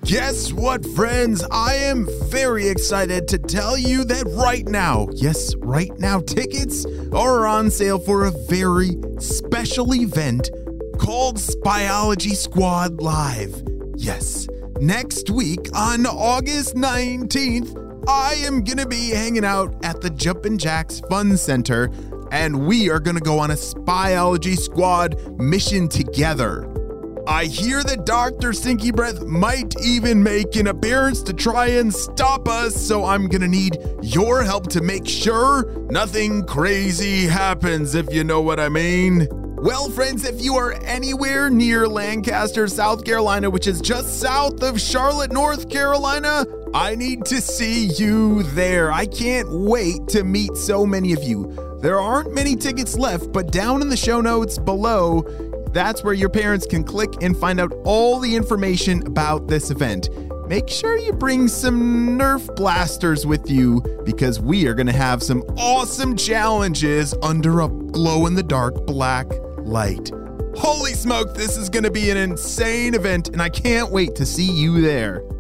Guess what, friends? I am very excited to tell you that right now, yes, right now, tickets are on sale for a very special event called Spyology Squad Live. Yes, next week on August 19th, I am going to be hanging out at the Jumpin' Jacks Fun Center, and we are going to go on a Spyology Squad mission together. I hear that Dr. Stinky Breath might even make an appearance to try and stop us, so I'm gonna need your help to make sure nothing crazy happens, if you know what I mean. Well, friends, if you are anywhere near Lancaster, South Carolina, which is just south of Charlotte, North Carolina, I need to see you there. I can't wait to meet so many of you. There aren't many tickets left, but down in the show notes below, that's where your parents can click and find out all the information about this event. Make sure you bring some Nerf blasters with you because we are going to have some awesome challenges under a glow-in-the-dark black light. Holy smoke, this is going to be an insane event, and I can't wait to see you there.